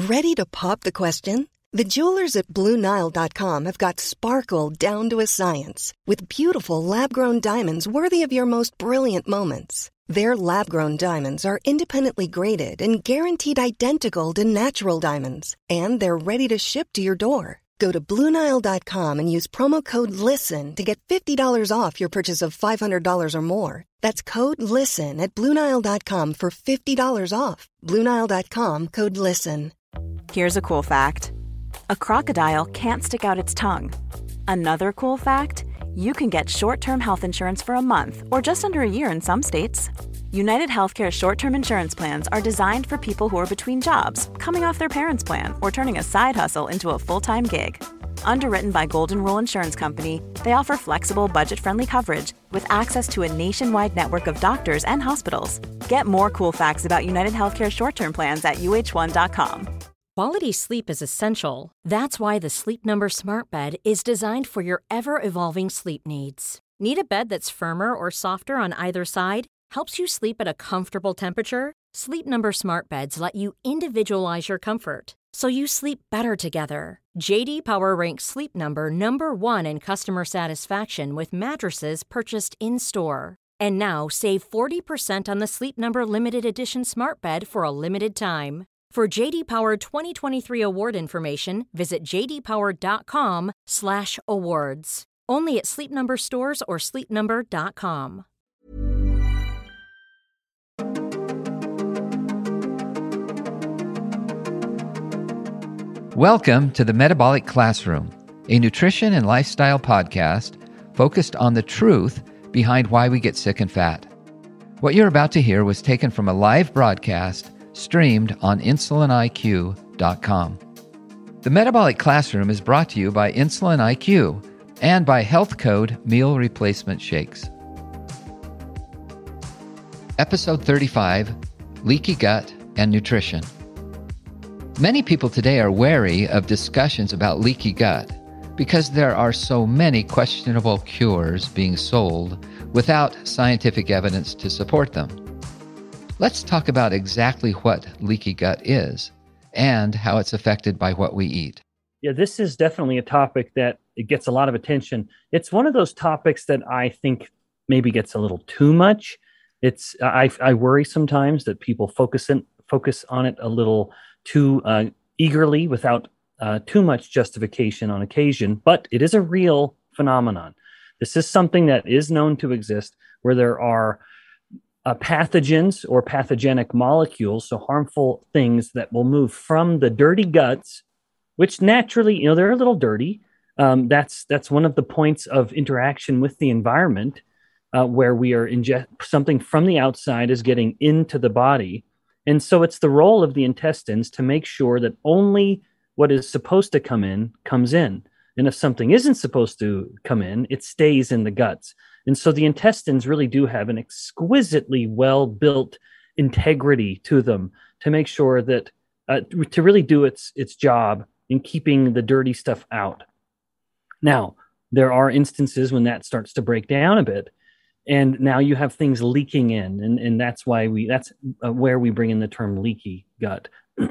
Ready to pop the question? The jewelers at BlueNile.com have got sparkle down to a science with beautiful lab-grown diamonds worthy of your most brilliant moments. Their lab-grown diamonds are independently graded and guaranteed identical to natural diamonds, and they're ready to ship to your door. Go to BlueNile.com and use promo code LISTEN to get $50 off your purchase of $500 or more. That's code LISTEN at BlueNile.com for $50 off. BlueNile.com, code LISTEN. Here's a cool fact. A crocodile can't stick out its tongue. Another cool fact, you can get short-term health insurance for a month or just under a year in some states. United Healthcare short-term insurance plans are designed for people who are between jobs, coming off their parents' plan, or turning a side hustle into a full-time gig. Underwritten by Golden Rule Insurance Company, they offer flexible, budget-friendly coverage with access to a nationwide network of doctors and hospitals. Get more cool facts about United Healthcare short-term plans at uh1.com. Quality sleep is essential. That's why the Sleep Number Smart Bed is designed for your ever-evolving sleep needs. Need a bed that's firmer or softer on either side? Helps you sleep at a comfortable temperature? Sleep Number Smart Beds let you individualize your comfort, so you sleep better together. J.D. Power ranks Sleep Number number 1 in customer satisfaction with mattresses purchased in-store. And now, save 40% on the Sleep Number Limited Edition Smart Bed for a limited time. For J.D. Power 2023 award information, visit jdpower.com/awards. Only at Sleep Number stores or sleepnumber.com. Welcome to the Metabolic Classroom, a nutrition and lifestyle podcast focused on the truth behind why we get sick and fat. What you're about to hear was taken from a live broadcast streamed on InsulinIQ.com. The Metabolic Classroom is brought to you by Insulin IQ and by Health Code Meal Replacement Shakes. Episode 35, Leaky Gut and Nutrition. Many people today are wary of discussions about leaky gut because there are so many questionable cures being sold without scientific evidence to support them. Let's talk about exactly what leaky gut is and how it's affected by what we eat. Yeah, this is definitely a topic that it gets a lot of attention. It's one of those topics that I think maybe gets a little too much. I worry sometimes that people focus on it a little too eagerly without too much justification on occasion, but it is a real phenomenon. This is something that is known to exist where there are pathogens or pathogenic molecules, so harmful things that will move from the dirty guts, which naturally, they're a little dirty. That's one of the points of interaction with the environment, where we are something from the outside is getting into the body. And so it's the role of the intestines to make sure that only what is supposed to come in comes in. And if something isn't supposed to come in, it stays in the guts. And so the intestines really do have an exquisitely well-built integrity to them to make sure that, to really do its job in keeping the dirty stuff out. Now, there are instances when that starts to break down a bit. And now you have things leaking in, and that's why where we bring in the term leaky gut.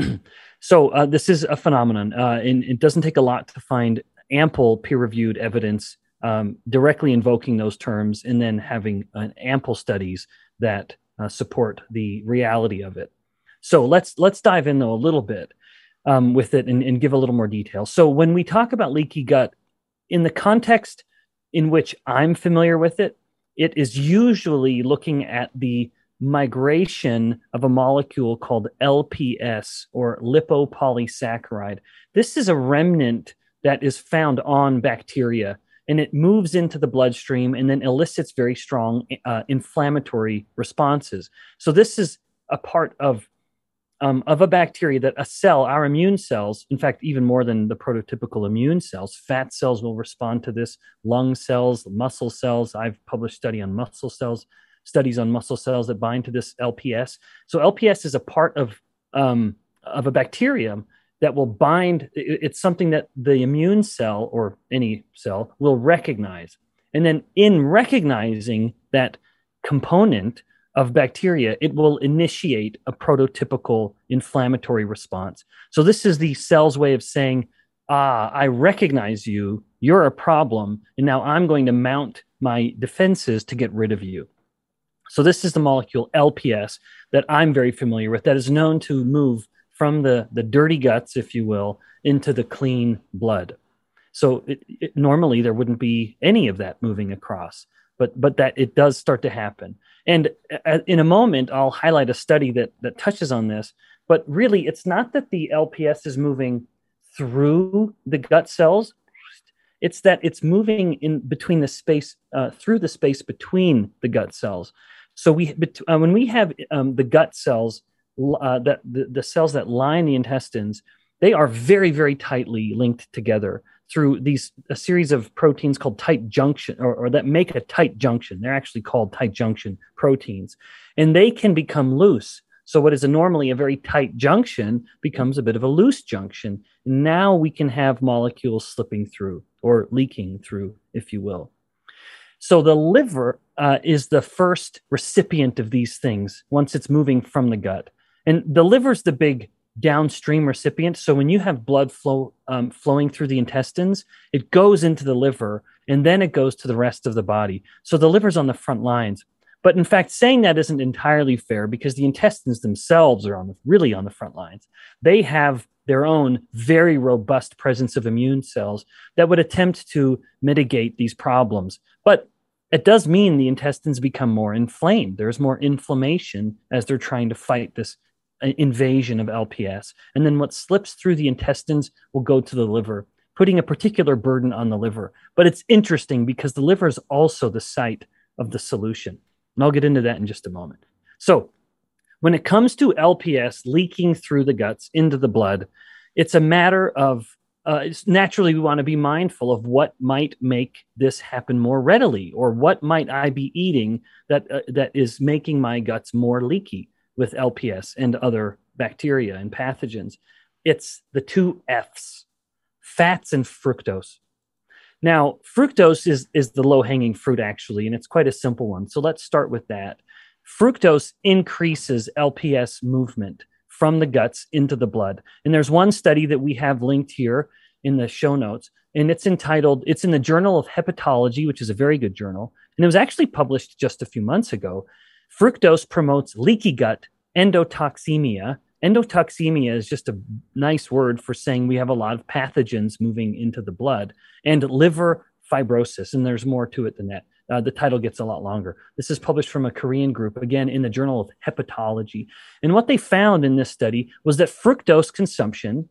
So this is a phenomenon, and it doesn't take a lot to find ample peer-reviewed evidence directly invoking those terms, and then having ample studies that support the reality of it. So let's dive in though a little bit with it and give a little more detail. So when we talk about leaky gut, in the context in which I'm familiar with it, it is usually looking at the migration of a molecule called LPS, or lipopolysaccharide. This is a remnant that is found on bacteria, and it moves into the bloodstream and then elicits very strong inflammatory responses. So this is a part of a bacteria that a cell, our immune cells, in fact, even more than the prototypical immune cells, fat cells will respond to this, lung cells, muscle cells. I've published studies on muscle cells that bind to this LPS. So LPS is a part of a bacterium that will bind. It's something that the immune cell, or any cell, will recognize. And then in recognizing that component of bacteria, it will initiate a prototypical inflammatory response. So this is the cell's way of saying, I recognize you, you're a problem, and now I'm going to mount my defenses to get rid of you. So this is the molecule LPS that I'm very familiar with, that is known to move from the dirty guts, if you will, into the clean blood. So normally there wouldn't be any of that moving across, but that it does start to happen. And in a moment, I'll highlight a study that touches on this, but really it's not that the LPS is moving through the gut cells. It's that it's moving in between the space, through the space between the gut cells. So when we have the gut cells, the cells that line the intestines, they are very, very tightly linked together through a series of proteins called tight junction, or that make a tight junction. They're actually called tight junction proteins, and they can become loose. So what is normally a very tight junction becomes a bit of a loose junction. Now we can have molecules slipping through or leaking through, if you will. So the liver is the first recipient of these things once it's moving from the gut. And the liver's the big downstream recipient. So when you have blood flowing through the intestines, it goes into the liver and then it goes to the rest of the body. So the liver's on the front lines. But in fact, saying that isn't entirely fair, because the intestines themselves are really on the front lines. They have their own very robust presence of immune cells that would attempt to mitigate these problems. But it does mean the intestines become more inflamed. There's more inflammation as they're trying to fight this invasion of LPS. And then what slips through the intestines will go to the liver, putting a particular burden on the liver. But it's interesting because the liver is also the site of the solution. And I'll get into that in just a moment. So when it comes to LPS leaking through the guts into the blood, it's a matter of, naturally we want to be mindful of what might make this happen more readily, or what might I be eating that is making my guts more leaky with LPS and other bacteria and pathogens. It's the two F's, fats and fructose. Now, fructose is the low-hanging fruit, actually, and it's quite a simple one. So let's start with that. Fructose increases LPS movement from the guts into the blood. And there's one study that we have linked here in the show notes, and it's in the Journal of Hepatology, which is a very good journal. And it was actually published just a few months ago. Fructose promotes leaky gut endotoxemia. Endotoxemia is just a nice word for saying we have a lot of pathogens moving into the blood, and liver fibrosis. And there's more to it than that. The title gets a lot longer. This is published from a Korean group, again, in the Journal of Hepatology. And what they found in this study was that fructose consumption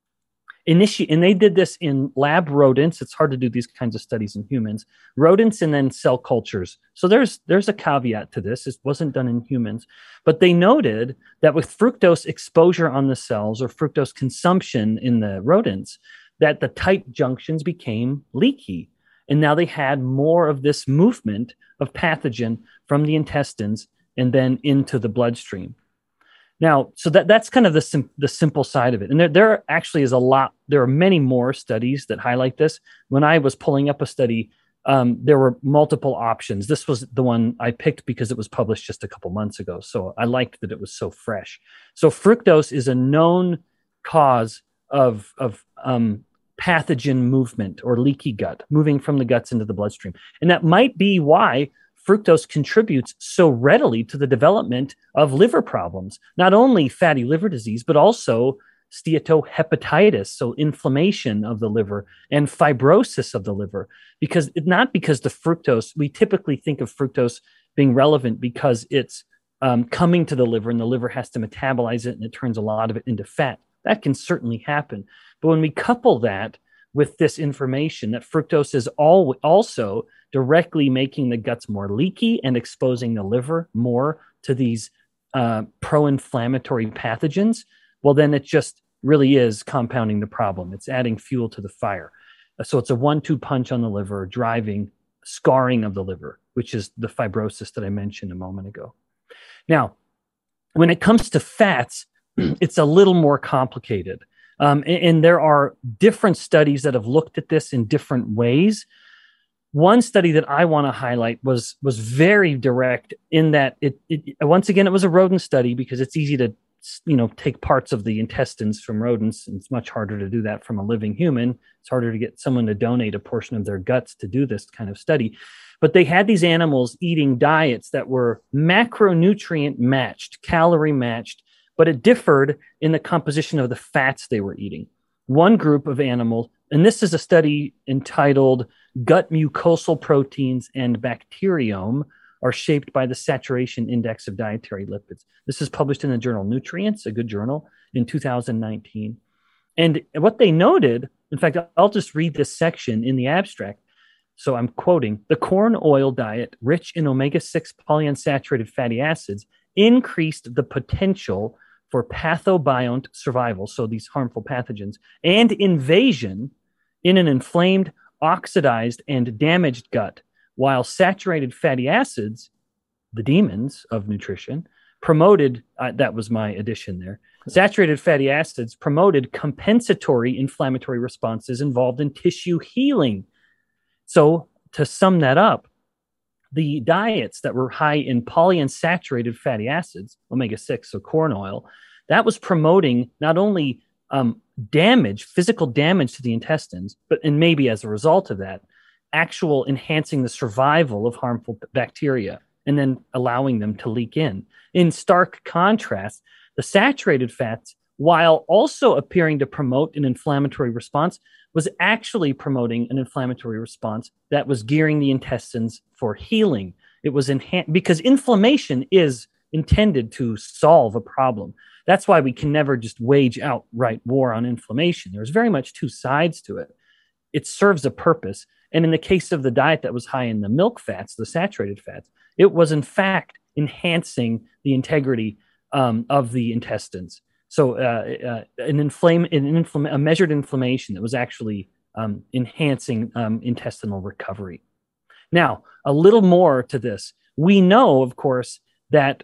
and they did this in lab rodents. It's hard to do these kinds of studies in humans, rodents, and then cell cultures. So there's a caveat to this. It wasn't done in humans, but they noted that with fructose exposure on the cells, or fructose consumption in the rodents, that the tight junctions became leaky. And now they had more of this movement of pathogen from the intestines and then into the bloodstream. Now, so that's kind of the simple side of it. And there actually is there are many more studies that highlight this. When I was pulling up a study, there were multiple options. This was the one I picked because it was published just a couple months ago. So I liked that it was so fresh. So fructose is a known cause of pathogen movement, or leaky gut, moving from the guts into the bloodstream. And that might be why fructose contributes so readily to the development of liver problems, not only fatty liver disease, but also steatohepatitis, so inflammation of the liver, and fibrosis of the liver. Not because the fructose, we typically think of fructose being relevant because it's coming to the liver and the liver has to metabolize it and it turns a lot of it into fat. That can certainly happen. But when we couple that with this information that fructose is also directly making the guts more leaky and exposing the liver more to these pro-inflammatory pathogens, well, then it just really is compounding the problem. It's adding fuel to the fire. So it's a 1-2 punch on the liver, driving scarring of the liver, which is the fibrosis that I mentioned a moment ago. Now, when it comes to fats, it's a little more complicated. And there are different studies that have looked at this in different ways. One study that I want to highlight was very direct in that it once again, it was a rodent study because it's easy to, take parts of the intestines from rodents, and it's much harder to do that from a living human. It's harder to get someone to donate a portion of their guts to do this kind of study. But they had these animals eating diets that were macronutrient matched, calorie matched, but it differed in the composition of the fats they were eating. One group of animals, and this is a study entitled Gut Mucosal Proteins and Bacteriome are Shaped by the Saturation Index of Dietary Lipids. This is published in the journal Nutrients, a good journal, in 2019. And what they noted, in fact, I'll just read this section in the abstract. So I'm quoting, the corn oil diet, rich in omega-6 polyunsaturated fatty acids, increased the potential for pathobiont survival, so these harmful pathogens, and invasion in an inflamed, oxidized, and damaged gut, while saturated fatty acids, the demons of nutrition, promoted, that was my addition there, saturated fatty acids promoted compensatory inflammatory responses involved in tissue healing. So to sum that up, the diets that were high in polyunsaturated fatty acids, omega-6, so corn oil, that was promoting not only physical damage to the intestines, and maybe as a result of that, actual enhancing the survival of harmful bacteria and then allowing them to leak in. In stark contrast, the saturated fats, while also appearing to promote an inflammatory response, was actually promoting an inflammatory response that was gearing the intestines for healing. It was because inflammation is intended to solve a problem. That's why we can never just wage outright war on inflammation. There's very much two sides to it. It serves a purpose. And in the case of the diet that was high in the milk fats, the saturated fats, it was in fact enhancing the integrity of the intestines. So a measured inflammation that was actually enhancing intestinal recovery. Now, a little more to this. We know, of course, that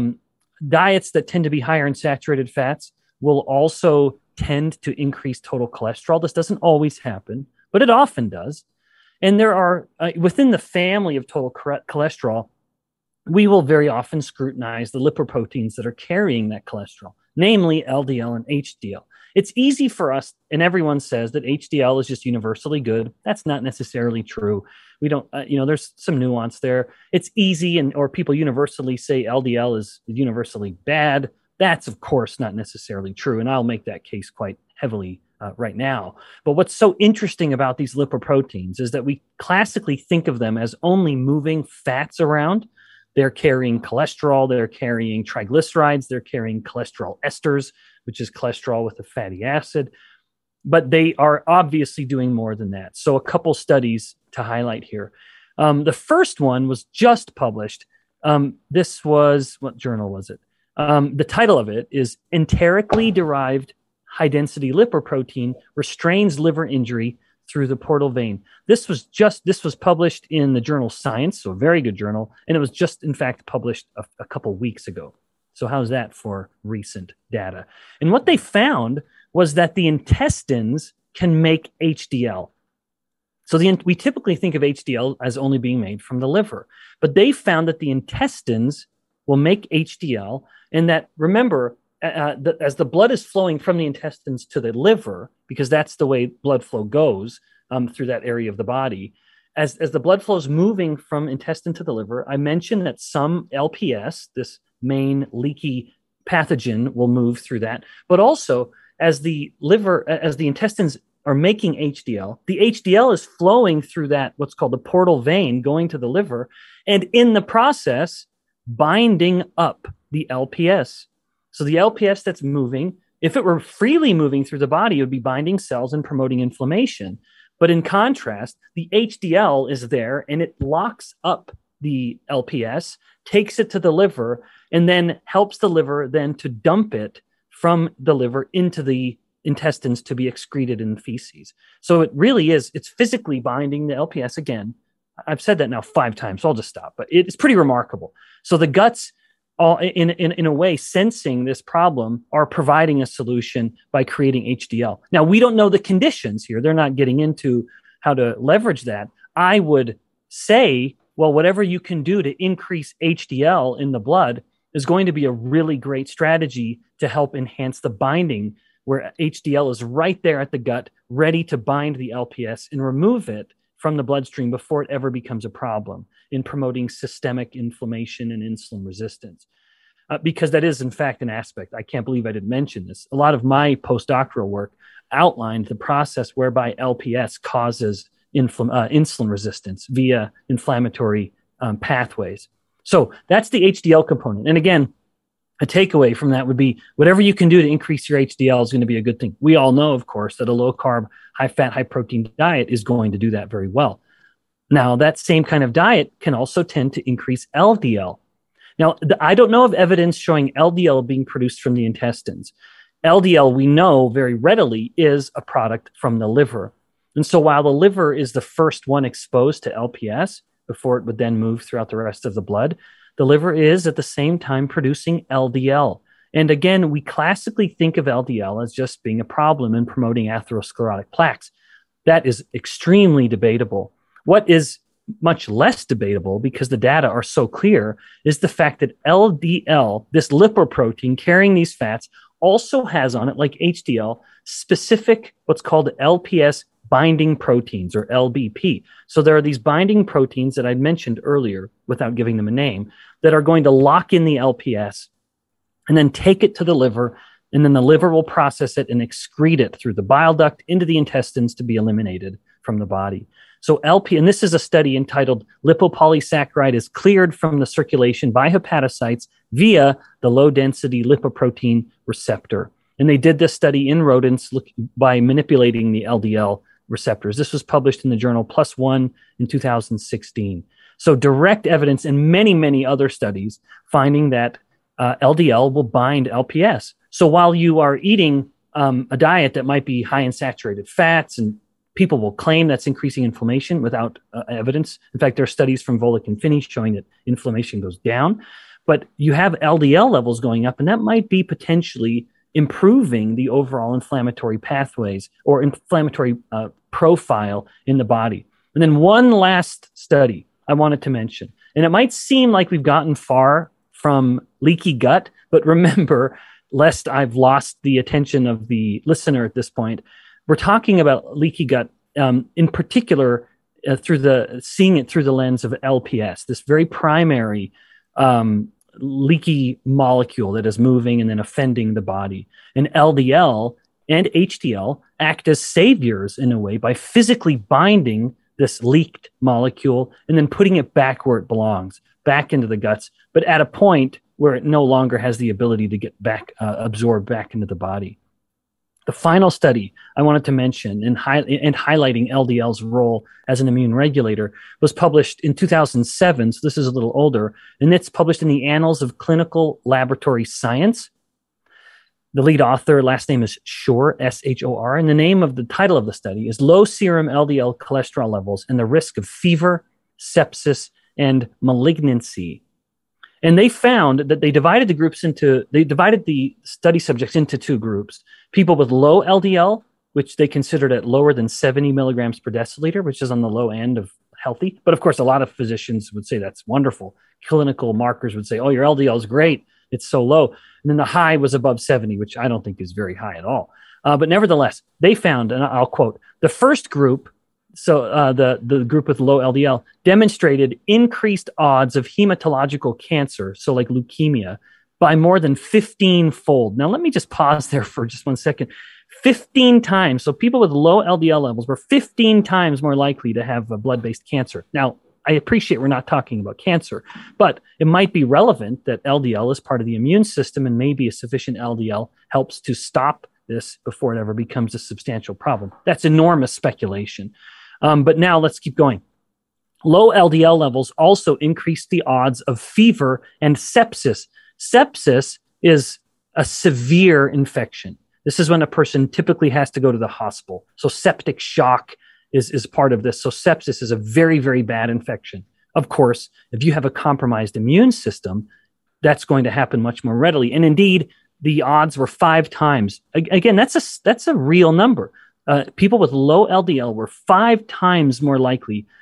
diets that tend to be higher in saturated fats will also tend to increase total cholesterol. This doesn't always happen, but it often does. And there are, within the family of total cholesterol, we will very often scrutinize the lipoproteins that are carrying that cholesterol, namely LDL and HDL. It's easy for us, and everyone says that HDL is just universally good. That's not necessarily true. We don't, there's some nuance there. It's easy, or people universally say LDL is universally bad. That's, of course, not necessarily true, and I'll make that case quite heavily right now. But what's so interesting about these lipoproteins is that we classically think of them as only moving fats around. They're carrying cholesterol, they're carrying triglycerides, they're carrying cholesterol esters, which is cholesterol with a fatty acid. But they are obviously doing more than that. So a couple studies to highlight here. The first one was just published. This was, what journal was it? The title of it is Enterically Derived High-Density Lipoprotein Restrains Liver Injury Through the Portal Vein. This was published in the journal Science, so a very good journal, and it was just, in fact, published a couple weeks ago. So how's that for recent data? And what they found was that the intestines can make HDL. So we typically think of HDL as only being made from the liver, but they found that the intestines will make HDL, and that, remember, as the blood is flowing from the intestines to the liver, because that's the way blood flow goes through that area of the body, as the blood flow is moving from intestine to the liver, I mentioned that some LPS, this main leaky pathogen, will move through that. But also, as the intestines are making HDL, the HDL is flowing through that, what's called the portal vein, going to the liver, and in the process, binding up the LPS. So the LPS that's moving, if it were freely moving through the body, it would be binding cells and promoting inflammation. But in contrast, the HDL is there and it locks up the LPS, takes it to the liver, and then helps the liver then to dump it from the liver into the intestines to be excreted in feces. So it really is, it's physically binding the LPS again. I've said that now 5 times, so I'll just stop. But it's pretty remarkable. So the guts, in a way, sensing this problem, are providing a solution by creating HDL. Now, we don't know the conditions here. They're not getting into how to leverage that. I would say, well, whatever you can do to increase HDL in the blood is going to be a really great strategy to help enhance the binding, where HDL is right there at the gut, ready to bind the LPS and remove it from the bloodstream before it ever becomes a problem in promoting systemic inflammation and insulin resistance. Because that is, in fact, an aspect. I can't believe I didn't mention this. A lot of my postdoctoral work outlined the process whereby LPS causes insulin resistance via inflammatory pathways. So that's the HDL component. And again, a takeaway from that would be whatever you can do to increase your HDL is going to be a good thing. We all know, of course, that a low-carb, high-fat, high-protein diet is going to do that very well. Now, that same kind of diet can also tend to increase LDL. Now, I don't know of evidence showing LDL being produced from the intestines. LDL, we know very readily, is a product from the liver. And so while the liver is the first one exposed to LPS before it would then move throughout the rest of the blood, the liver is at the same time producing LDL. And again, we classically think of LDL as just being a problem in promoting atherosclerotic plaques. That is extremely debatable. What is much less debatable, because the data are so clear, is the fact that LDL, this lipoprotein carrying these fats, also has on it, like HDL, specific what's called LPS binding proteins, or LBP. So there are these binding proteins that I mentioned earlier, without giving them a name, that are going to lock in the LPS and then take it to the liver, and then the liver will process it and excrete it through the bile duct into the intestines to be eliminated from the body. So and this is a study entitled Lipopolysaccharide is cleared from the circulation by hepatocytes via the low-density lipoprotein receptor. And they did this study in rodents by manipulating the LDL receptors. This was published in the journal PLOS ONE in 2016. So direct evidence and many, many other studies finding that LDL will bind LPS. So while you are eating a diet that might be high in saturated fats, and people will claim that's increasing inflammation without evidence. In fact, there are studies from Volek and Finney showing that inflammation goes down. But you have LDL levels going up, and that might be potentially improving the overall inflammatory pathways or inflammatory profile in the body. And then one last study I wanted to mention, and it might seem like we've gotten far from leaky gut, but remember, lest I've lost the attention of the listener at this point, we're talking about leaky gut in particular seeing it through the lens of LPS, this very primary leaky molecule that is moving and then offending the body. And LDL and HDL act as saviors in a way by physically binding this leaked molecule and then putting it back where it belongs, back into the guts, but at a point where it no longer has the ability to get back, absorbed back into the body. The final study I wanted to mention in highlighting LDL's role as an immune regulator was published in 2007, so this is a little older, and it's published in the Annals of Clinical Laboratory Science. The lead author, last name is Shore, S-H-O-R, and the title of the study is Low Serum LDL Cholesterol Levels and the Risk of Fever, Sepsis, and Malignancy. And they found that they divided the study subjects into two groups: people with low LDL, which they considered at lower than 70 milligrams per deciliter, which is on the low end of healthy. But of course, a lot of physicians would say that's wonderful. Clinical markers would say, oh, your LDL is great, it's so low. And then the high was above 70, which I don't think is very high at all. But nevertheless, they found, and I'll quote, the first group, so the group with low LDL, demonstrated increased odds of hematological cancer, so like leukemia, by more than 15-fold. Now, let me just pause there for just 1 second. 15 times. So people with low LDL levels were 15 times more likely to have a blood-based cancer. Now, I appreciate we're not talking about cancer, but it might be relevant that LDL is part of the immune system, and maybe a sufficient LDL helps to stop this before it ever becomes a substantial problem. That's enormous speculation. But now let's keep going. Low LDL levels also increase the odds of fever and sepsis. Sepsis is a severe infection. This is when a person typically has to go to the hospital. So septic shock is part of this. So sepsis is a very, very bad infection. Of course, if you have a compromised immune system, that's going to happen much more readily. And indeed, the odds were 5 times. Again, that's a real number. People with low LDL were 5 times more likely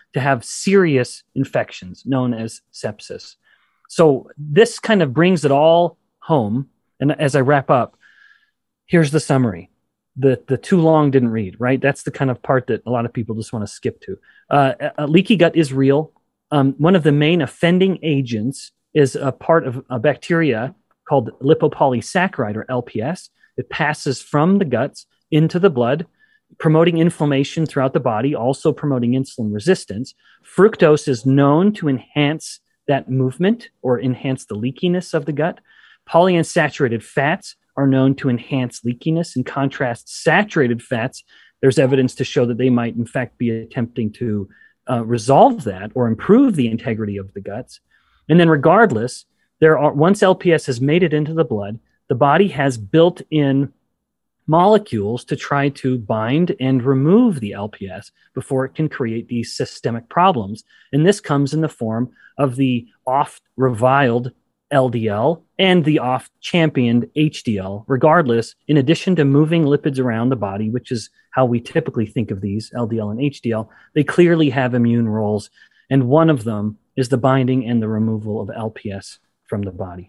to have serious infections known as sepsis. So this kind of brings it all home. And as I wrap up, here's the summary. The too long didn't read, right? That's the kind of part that a lot of people just want to skip to. Leaky gut is real. One of the main offending agents is a part of a bacteria called lipopolysaccharide, or LPS. It passes from the guts into the blood, promoting inflammation throughout the body, also promoting insulin resistance. Fructose is known to enhance that movement or enhance the leakiness of the gut. Polyunsaturated fats are known to enhance leakiness. In contrast, saturated fats, there's evidence to show that they might in fact be attempting to resolve that or improve the integrity of the guts. And then regardless, once LPS has made it into the blood, the body has built-in molecules to try to bind and remove the LPS before it can create these systemic problems. And this comes in the form of the oft-reviled LDL and the oft-championed HDL. Regardless, in addition to moving lipids around the body, which is how we typically think of these, LDL and HDL, they clearly have immune roles. And one of them is the binding and the removal of LPS from the body.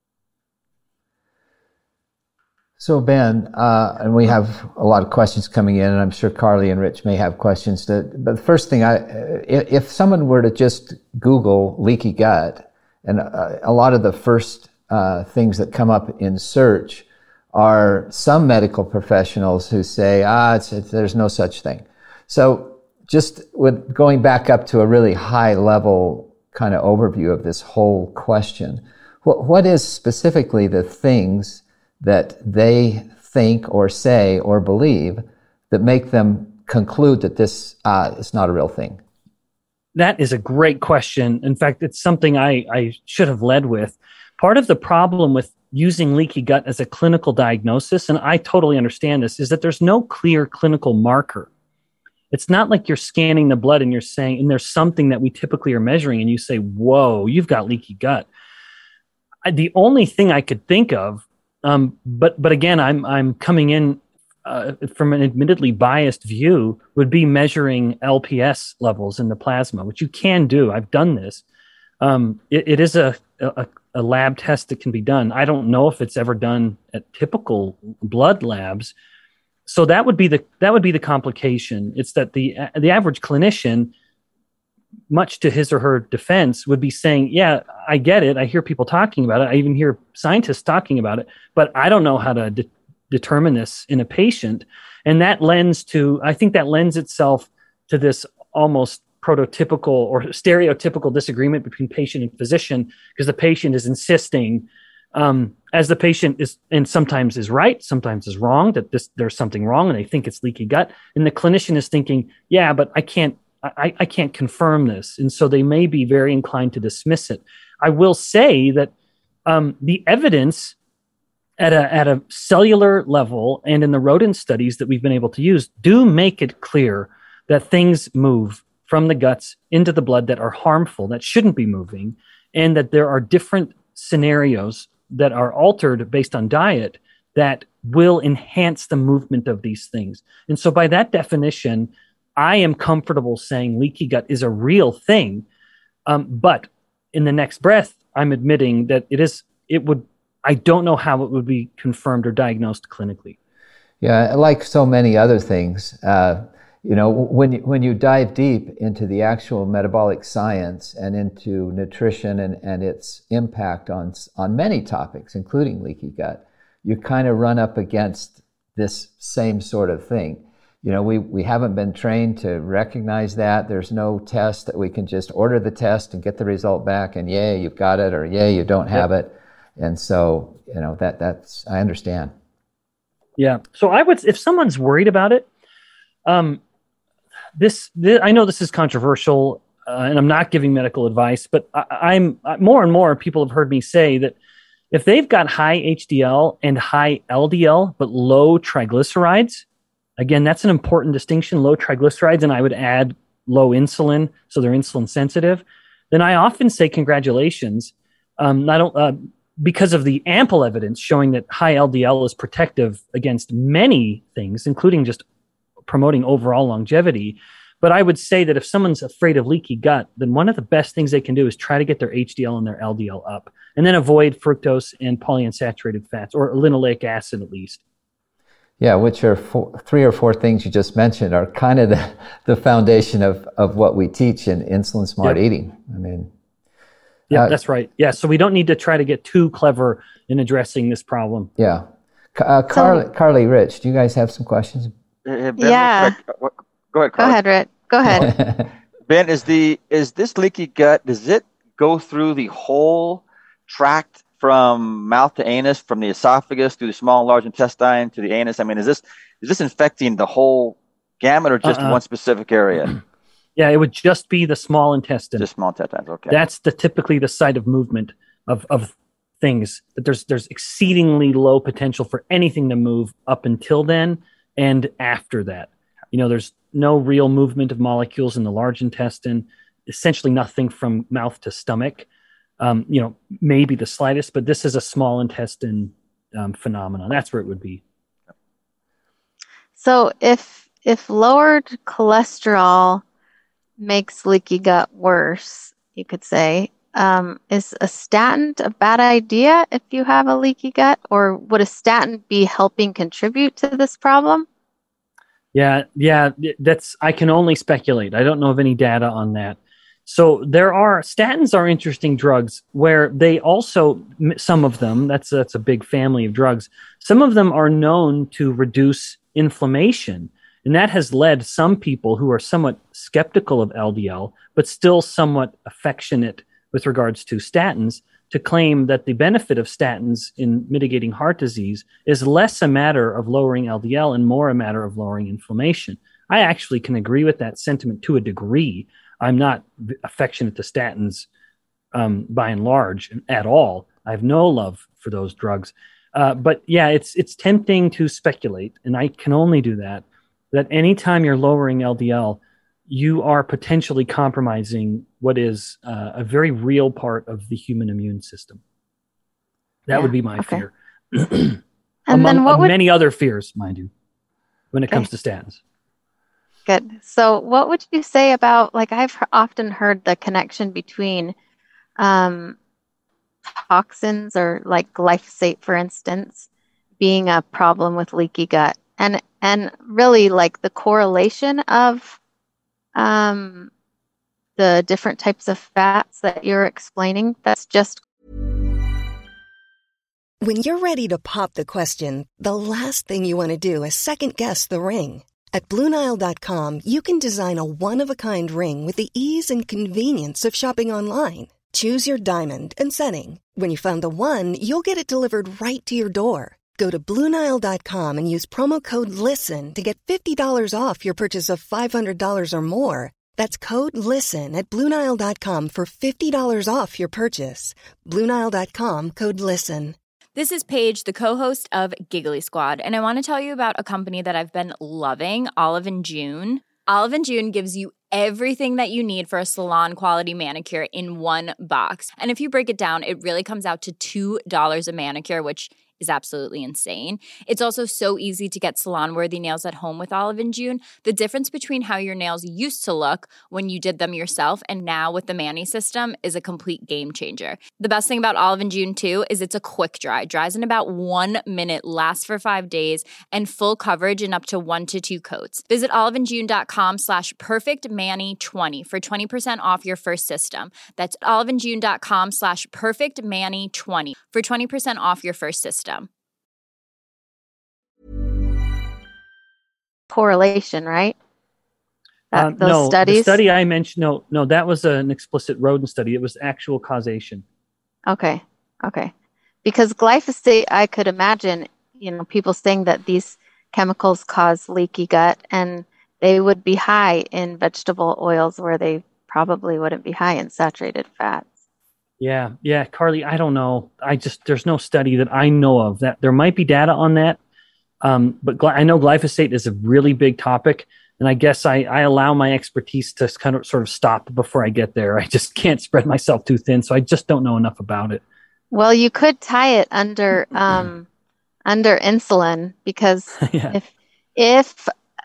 So Ben, and we have a lot of questions coming in, and I'm sure Carly and Rich may have questions. But the first thing, if someone were to just Google leaky gut, and a lot of the first things that come up in search are some medical professionals who say, there's no such thing. So just with going back up to a really high level kind of overview of this whole question, what is specifically the things that they think or say or believe that make them conclude that this is not a real thing? That is a great question. In fact, it's something I should have led with. Part of the problem with using leaky gut as a clinical diagnosis, and I totally understand this, is that there's no clear clinical marker. It's not like you're scanning the blood and you're saying, and there's something that we typically are measuring, and you say, whoa, you've got leaky gut. The only thing I could think of, but again, I'm coming in from an admittedly biased view, would be measuring LPS levels in the plasma, which you can do. I've done this. It is a lab test that can be done. I don't know if it's ever done at typical blood labs. So that would be the complication. It's that the average clinician, much to his or her defense, would be saying, yeah, I get it. I hear people talking about it. I even hear scientists talking about it, but I don't know how to determine this in a patient. And I think that lends itself to this almost prototypical or stereotypical disagreement between patient and physician, because the patient is insisting, as the patient is, and sometimes is right, sometimes is wrong, that there's something wrong and they think it's leaky gut. And the clinician is thinking, yeah, but I can't confirm this. And so they may be very inclined to dismiss it. I will say that the evidence at a cellular level and in the rodent studies that we've been able to use do make it clear that things move from the guts into the blood that are harmful, that shouldn't be moving, and that there are different scenarios that are altered based on diet that will enhance the movement of these things. And so by that definition, I am comfortable saying leaky gut is a real thing. But in the next breath, I'm admitting that I don't know how it would be confirmed or diagnosed clinically. Yeah, like so many other things, when you dive deep into the actual metabolic science and into nutrition and its impact on many topics, including leaky gut, you kind of run up against this same sort of thing. We haven't been trained to recognize that. There's no test that we can just order the test and get the result back and yay, you've got it, or yay, you don't have it. And so, that's, I understand. Yeah. So if someone's worried about it, this I know this is controversial, and I'm not giving medical advice, but I'm more and more people have heard me say that if they've got high HDL and high LDL, but low triglycerides, again, that's an important distinction, low triglycerides, and I would add low insulin, so they're insulin sensitive, then I often say congratulations, because of the ample evidence showing that high LDL is protective against many things, including just promoting overall longevity. But I would say that if someone's afraid of leaky gut, then one of the best things they can do is try to get their HDL and their LDL up, and then avoid fructose and polyunsaturated fats, or linoleic acid at least. Yeah, which are three or four things you just mentioned are kind of the foundation of what we teach in insulin smart eating. I mean, yeah, that's right. Yeah, so we don't need to try to get too clever in addressing this problem. Yeah. Carly, Rich, do you guys have some questions? Ben, Yeah. Go ahead, Carly. Go ahead, Rich. Go ahead. Ben, is this leaky gut, does it go through the whole tract from mouth to anus, from the esophagus through the small and large intestine to the anus? I mean, is this infecting the whole gamut or just one specific area? Yeah, it would just be the small intestine. Just small intestines, okay. That's typically the site of movement of things. That there's exceedingly low potential for anything to move up until then and after that. There's no real movement of molecules in the large intestine, essentially nothing from mouth to stomach. Maybe the slightest, but this is a small intestine phenomenon. That's where it would be. So if lowered cholesterol makes leaky gut worse, you could say, is a statin a bad idea if you have a leaky gut, or would a statin be helping contribute to this problem? Yeah, I can only speculate. I don't know of any data on that. So statins are interesting drugs where they also, some of them, that's a big family of drugs. Some of them are known to reduce inflammation. And that has led some people who are somewhat skeptical of LDL, but still somewhat affectionate with regards to statins, to claim that the benefit of statins in mitigating heart disease is less a matter of lowering LDL and more a matter of lowering inflammation. I actually can agree with that sentiment to a degree. I'm not affectionate to statins by and large at all. I have no love for those drugs. But yeah, it's tempting to speculate, and I can only do that anytime you're lowering LDL, you are potentially compromising what is a very real part of the human immune system. That would be my fear. And among then many other fears, mind you, when it comes to statins. Good. So what would you say about, I've often heard the connection between toxins, or like glyphosate, for instance, being a problem with leaky gut, and really the correlation of the different types of fats that you're explaining. That's just... When you're ready to pop the question, the last thing you want to do is second-guess the ring. At BlueNile.com, you can design a one-of-a-kind ring with the ease and convenience of shopping online. Choose your diamond and setting. When you find the one, you'll get it delivered right to your door. Go to BlueNile.com and use promo code LISTEN to get $50 off your purchase of $500 or more. That's code LISTEN at BlueNile.com for $50 off your purchase. BlueNile.com, code LISTEN. This is Paige, the co-host of Giggly Squad, and I want to tell you about a company that I've been loving, Olive & June. Olive & June gives you everything that you need for a salon-quality manicure in one box. And if you break it down, it really comes out to $2 a manicure, which is absolutely insane. It's also so easy to get salon-worthy nails at home with Olive & June. The difference between how your nails used to look when you did them yourself and now with the Mani system is a complete game changer. The best thing about Olive & June, too, is it's a quick dry. Dries in about 1 minute, lasts for 5 days, and full coverage in up to 1 to 2 coats. Visit oliveandjune.com/perfectmani20 for 20% off your first system. That's oliveandjune.com/perfectmani20 for 20% off your first system. Correlation, right? Those no, studies? The study I mentioned, no, that was an explicit rodent study. It was actual causation. Okay. Because glyphosate, I could imagine, people saying that these chemicals cause leaky gut, and they would be high in vegetable oils where they probably wouldn't be high in saturated fats. Yeah, Carly, I don't know. There's no study that I know of that. There might be data on that, but I know glyphosate is a really big topic, and I guess I allow my expertise to kind of sort of stop before I get there. I just can't spread myself too thin, so I just don't know enough about it. Well, you could tie it under insulin, because if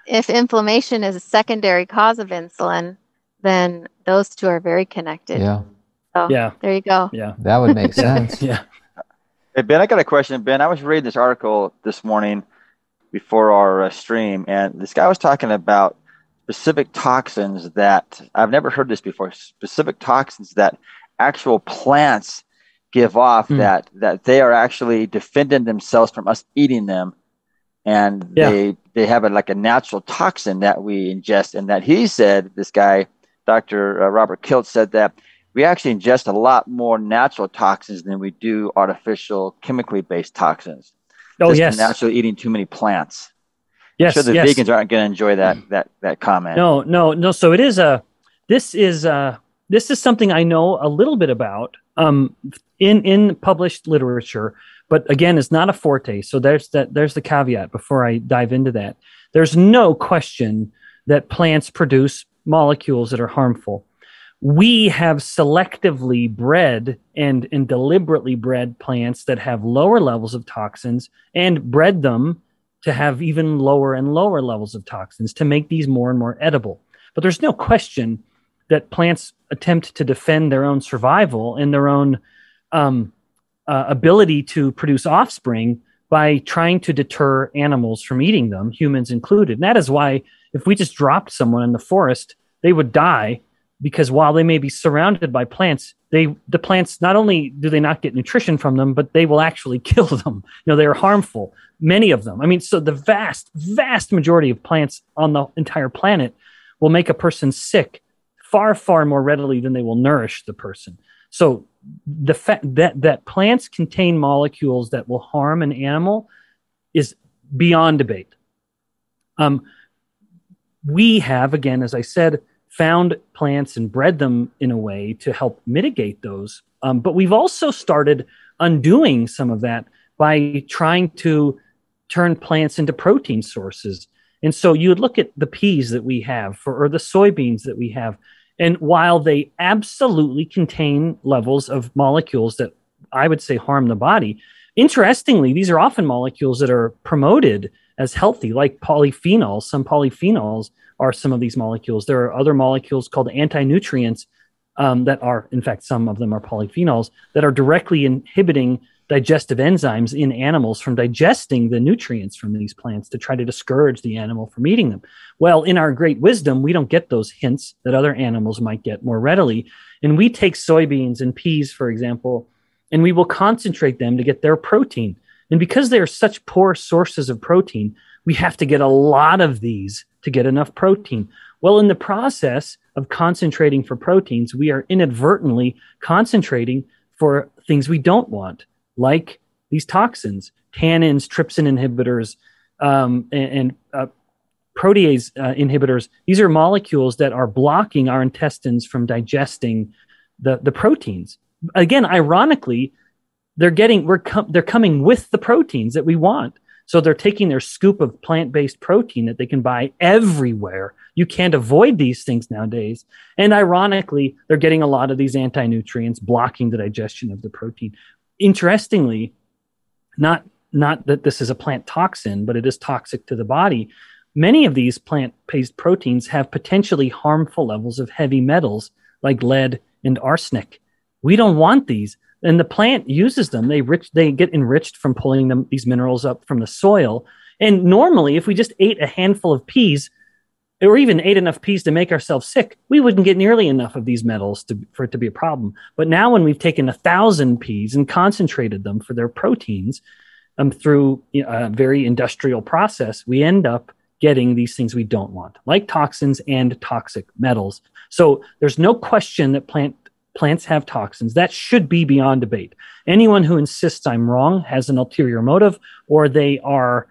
if inflammation is a secondary cause of insulin, then those two are very connected. Yeah. So there you go. Yeah. That would make sense. Yeah. Hey, Ben, I got a question. Ben, I was reading this article this morning before our stream, and this guy was talking about specific toxins that I've never heard this before. Specific toxins that actual plants give off that they are actually defending themselves from us eating them, and they have like a natural toxin that we ingest, and that he said, this guy, Dr. Robert Kilt, said that we actually ingest a lot more natural toxins than we do artificial chemically based toxins. Oh, just yes. from naturally eating too many plants. Yes. I'm sure the vegans aren't going to enjoy that comment. No. So it is this is something I know a little bit about in published literature, but again, it's not a forte. So there's the caveat before I dive into that. There's no question that plants produce molecules that are harmful. We have selectively bred and deliberately bred plants that have lower levels of toxins and bred them to have even lower and lower levels of toxins to make these more and more edible. But there's no question that plants attempt to defend their own survival and their own ability to produce offspring by trying to deter animals from eating them, humans included. And that is why if we just dropped someone in the forest, they would die, because while they may be surrounded by plants, the plants, not only do they not get nutrition from them, but they will actually kill them. They are harmful, many of them. I mean, so the vast, vast majority of plants on the entire planet will make a person sick far, far more readily than they will nourish the person. So the fact that plants contain molecules that will harm an animal is beyond debate. We have, again, as I said, found plants and bred them in a way to help mitigate those. But we've also started undoing some of that by trying to turn plants into protein sources. And so you would look at the peas that we have or the soybeans that we have. And while they absolutely contain levels of molecules that I would say harm the body, interestingly, these are often molecules that are promoted as healthy, like polyphenols. Some polyphenols are some of these molecules. There are other molecules called anti-nutrients that are, in fact, some of them are polyphenols that are directly inhibiting digestive enzymes in animals from digesting the nutrients from these plants to try to discourage the animal from eating them. Well, in our great wisdom, we don't get those hints that other animals might get more readily. And we take soybeans and peas, for example, and we will concentrate them to get their protein. And because they are such poor sources of protein, we have to get a lot of these to get enough protein. Well, in the process of concentrating for proteins, we are inadvertently concentrating for things we don't want, like these toxins, tannins, trypsin inhibitors, and protease inhibitors. These are molecules that are blocking our intestines from digesting the proteins. Again, ironically, they're coming with the proteins that we want. So they're taking their scoop of plant-based protein that they can buy everywhere. You can't avoid these things nowadays. And ironically, they're getting a lot of these anti-nutrients blocking the digestion of the protein. Interestingly, not that this is a plant toxin, but it is toxic to the body. Many of these plant-based proteins have potentially harmful levels of heavy metals like lead and arsenic. We don't want these. And the plant uses them. They get enriched from pulling these minerals up from the soil. And normally, if we just ate a handful of peas, or even ate enough peas to make ourselves sick, we wouldn't get nearly enough of these metals for it to be a problem. But now when we've taken 1,000 peas and concentrated them for their proteins through a very industrial process, we end up getting these things we don't want, like toxins and toxic metals. So there's no question that plants have toxins. That should be beyond debate. Anyone who insists I'm wrong has an ulterior motive, or they are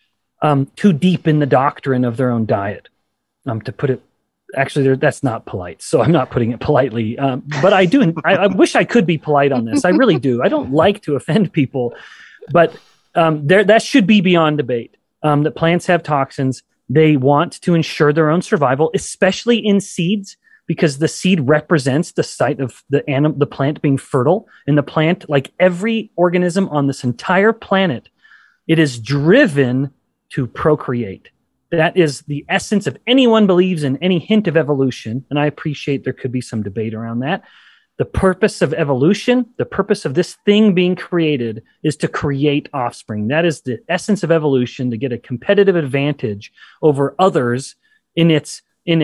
too deep in the doctrine of their own diet. To put it, actually, that's not polite, so I'm not putting it politely. But I do. I wish I could be polite on this. I really do. I don't like to offend people, but that should be beyond debate. That plants have toxins. They want to ensure their own survival, especially in seeds, because the seed represents the site of the plant being fertile. And the plant, like every organism on this entire planet, it is driven to procreate. That is the essence. If anyone believes in any hint of evolution, and I appreciate there could be some debate around that, the purpose of evolution, the purpose of this thing being created is to create offspring. That is the essence of evolution, to get a competitive advantage over others in its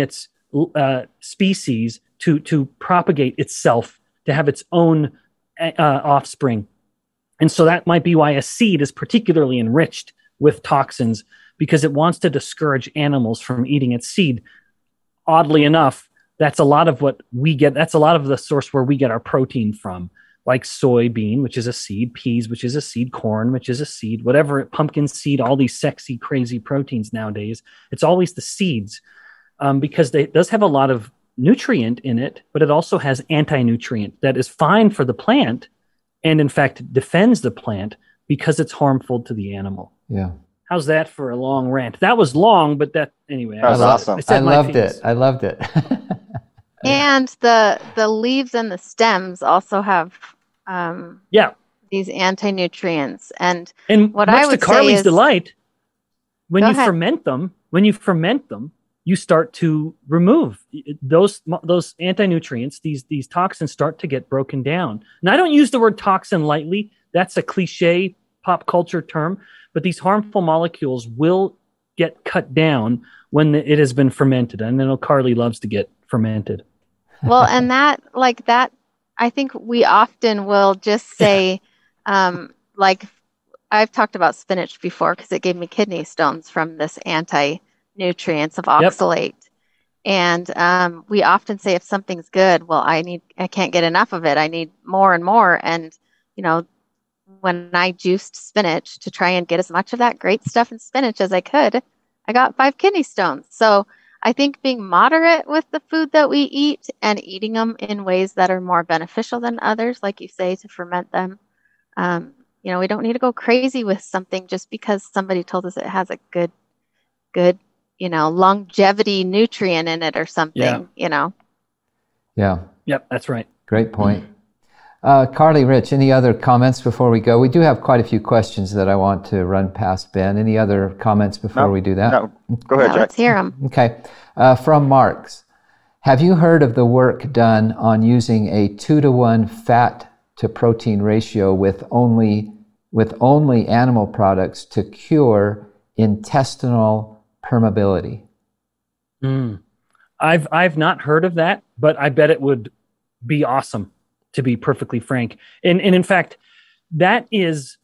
species, to propagate itself, to have its own offspring. And so that might be why a seed is particularly enriched with toxins, because it wants to discourage animals from eating its seed. Oddly enough, that's a lot of what we get. That's a lot of the source where we get our protein from, like soybean, which is a seed, peas, which is a seed, corn, which is a seed, whatever, pumpkin seed, all these sexy, crazy proteins nowadays. It's always the seeds, because it does have a lot of nutrient in it, but it also has anti-nutrient that is fine for the plant and, in fact, defends the plant because it's harmful to the animal. Yeah. How's that for a long rant? That was long, but anyway. That was awesome. I loved it. I loved it. And the leaves and the stems also have these anti-nutrients. And what I would to Carly's say is, delight, when you ferment them, you start to remove those anti-nutrients. These toxins start to get broken down. And I don't use the word toxin lightly. That's a cliche pop culture term. But these harmful molecules will get cut down when it has been fermented. And I know Carly loves to get fermented. Well, and that, I think we often will just say, like, I've talked about spinach before because it gave me kidney stones from this anti-nutrients of oxalate. Yep. And we often say if something's good, well, I can't get enough of it. I need more and more. And, when I juiced spinach to try and get as much of that great stuff in spinach as I could, I got 5 kidney stones. So I think being moderate with the food that we eat and eating them in ways that are more beneficial than others, like you say, to ferment them. We don't need to go crazy with something just because somebody told us it has a good, longevity nutrient in it or something, Yeah. Yep, that's right. Great point. Carly, Rich, any other comments before we go? We do have quite a few questions that I want to run past Ben. Any other comments before we do that? No. Go ahead, Jack. Let's hear them. Okay. From Marks, have you heard of the work done on using a 2-to-1 fat to protein ratio with only animal products to cure intestinal permeability? I've not heard of that, but I bet it would be awesome, to be perfectly frank. And in fact, that is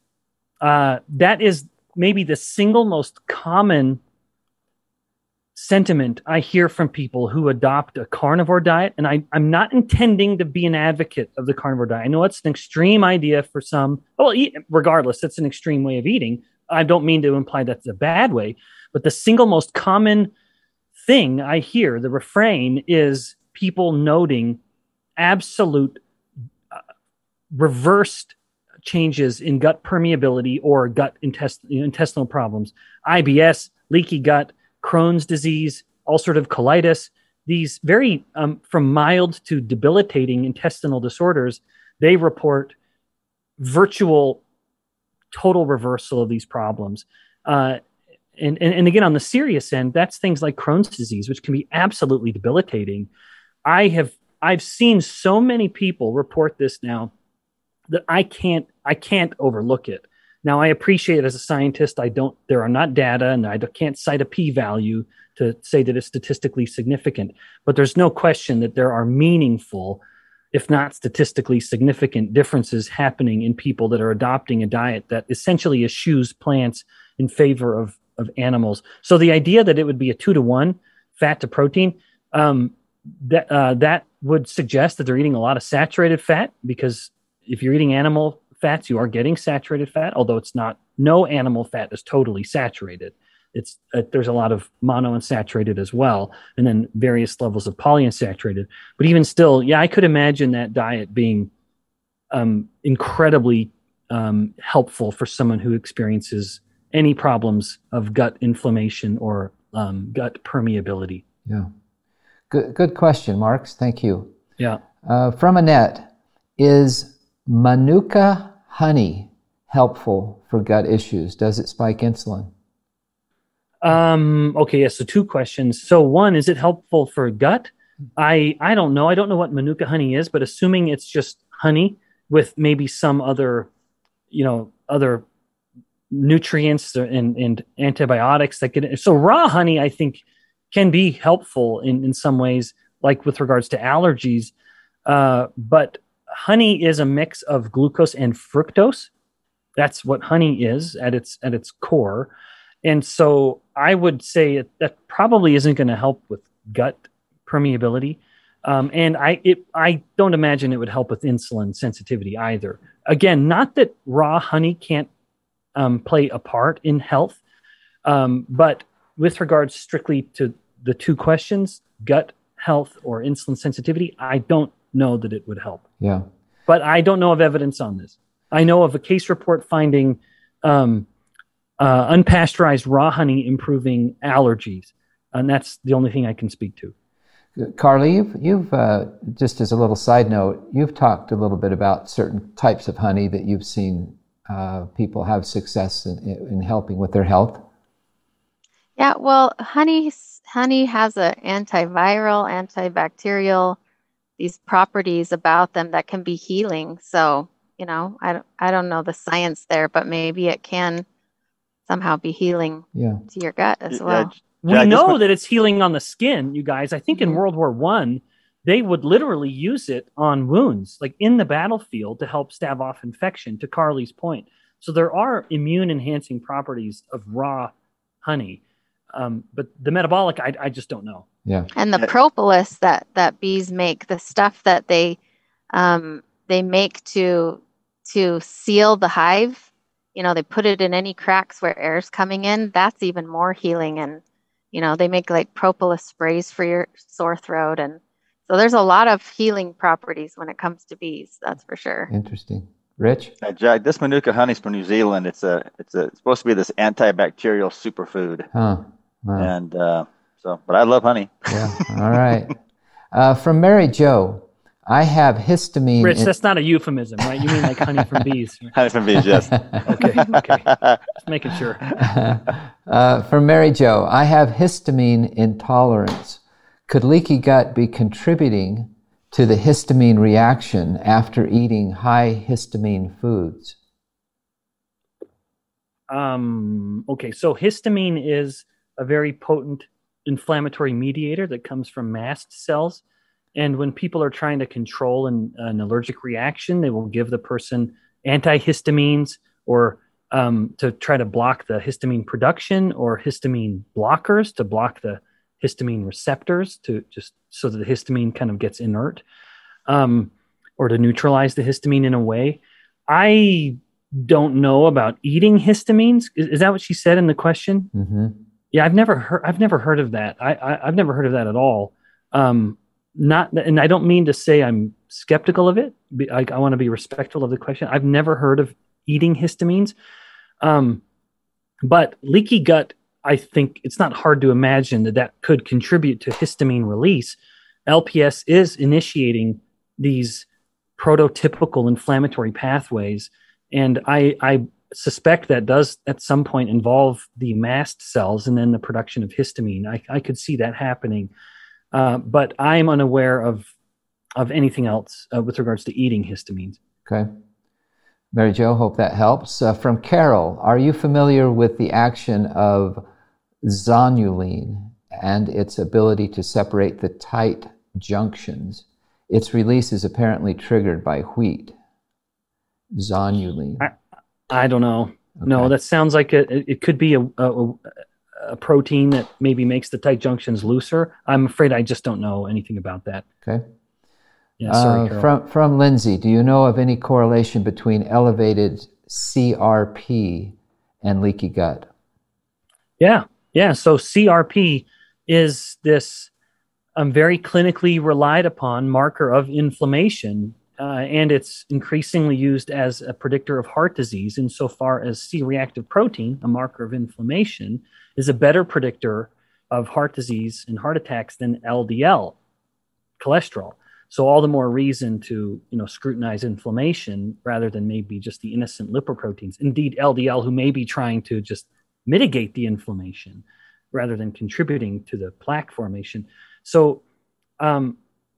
maybe the single most common sentiment I hear from people who adopt a carnivore diet. And I'm not intending to be an advocate of the carnivore diet. I know it's an extreme idea for some. Well, regardless, it's an extreme way of eating. I don't mean to imply that's a bad way, but the single most common thing I hear, the refrain, is people noting absolute reversed changes in gut permeability or gut intestinal problems, IBS, leaky gut, Crohn's disease, ulcerative colitis, these very, from mild to debilitating intestinal disorders, they report virtual total reversal of these problems. And again, on the serious end, that's things like Crohn's disease, which can be absolutely debilitating. I've seen so many people report this now that I can't overlook it. Now, I appreciate as a scientist, there are not data and I can't cite a p-value to say that it's statistically significant, but there's no question that there are meaningful, if not statistically significant, differences happening in people that are adopting a diet that essentially eschews plants in favor of animals. So the idea that it would be a 2-to-1 fat to protein, that would suggest that they're eating a lot of saturated fat, because if you're eating animal fats, you are getting saturated fat, although it's not, no animal fat is totally saturated. It's there's a lot of monounsaturated as well, and then various levels of polyunsaturated. But even still, I could imagine that diet being incredibly helpful for someone who experiences any problems of gut inflammation or gut permeability. Yeah. Good question, Marks. Thank you. Yeah. From Annette, is Manuka honey helpful for gut issues? Does it spike insulin? Okay, yeah, so two questions. So one, is it helpful for gut? I don't know. I don't know what Manuka honey is, but assuming it's just honey with maybe some other, other nutrients and antibiotics that get. So raw honey, I think, can be helpful in some ways, like with regards to allergies. But honey is a mix of glucose and fructose. That's what honey is at its core. And so I would say that probably isn't going to help with gut permeability. And I don't imagine it would help with insulin sensitivity either. Again, not that raw honey can't play a part in health, but with regards strictly to the two questions, gut health or insulin sensitivity, I don't know that it would help. Yeah. But I don't know of evidence on this. I know of a case report finding unpasteurized raw honey improving allergies, and that's the only thing I can speak to. Carly, you've just as a little side note, you've talked a little bit about certain types of honey that you've seen people have success in helping with their health. Yeah, well, honey has an antiviral, antibacterial, these properties about them that can be healing. So, I don't know the science there, but maybe it can somehow be healing to your gut as well. We know that it's healing on the skin, you guys. I think in World War I, they would literally use it on wounds, like in the battlefield, to help stave off infection, to Carly's point. So there are immune-enhancing properties of raw honey. But the metabolic, I just don't know. Yeah. And the propolis that bees make, the stuff that they make to seal the hive, they put it in any cracks where air's coming in. That's even more healing. And, they make like propolis sprays for your sore throat. And so there's a lot of healing properties when it comes to bees. That's for sure. Interesting. Rich? Jack, this Manuka honey is from New Zealand. It's supposed to be this antibacterial superfood. Huh. Wow. And but I love honey. Yeah. All right. From Mary Jo, I have histamine. Rich, that's not a euphemism, right? You mean like honey from bees? Honey from bees, yes. Okay. Just making sure. From Mary Jo, I have histamine intolerance. Could leaky gut be contributing to the histamine reaction after eating high histamine foods? Okay, so histamine is a very potent inflammatory mediator that comes from mast cells. And when people are trying to control an allergic reaction, they will give the person antihistamines or to try to block the histamine production, or histamine blockers to block the histamine receptors, to just so that the histamine kind of gets inert, or to neutralize the histamine in a way. I don't know about eating histamines. Is that what she said in the question? Mm-hmm. Yeah, I've never heard of that. I've never heard of that at all. And I don't mean to say I'm skeptical of it. I want to be respectful of the question. I've never heard of eating histamines. But leaky gut, I think it's not hard to imagine that could contribute to histamine release. LPS is initiating these prototypical inflammatory pathways, and I suspect that does at some point involve the mast cells and then the production of histamine. I could see that happening, but I'm unaware of anything else with regards to eating histamines. Okay. Mary Jo, hope that helps. From Carol, are you familiar with the action of zonulin and its ability to separate the tight junctions? Its release is apparently triggered by wheat. Zonulin. I don't know. Okay. No, that sounds like it could be a protein that maybe makes the tight junctions looser. I'm afraid I just don't know anything about that. Okay. Yeah, sorry, Carol. From Lindsay, do you know of any correlation between elevated CRP and leaky gut? Yeah. So CRP is this very clinically relied upon marker of inflammation, and it's increasingly used as a predictor of heart disease insofar as C-reactive protein, a marker of inflammation, is a better predictor of heart disease and heart attacks than LDL, cholesterol. So all the more reason to, scrutinize inflammation rather than maybe just the innocent lipoproteins. Indeed, LDL, who may be trying to just mitigate the inflammation. rather than contributing to the plaque formation. So, what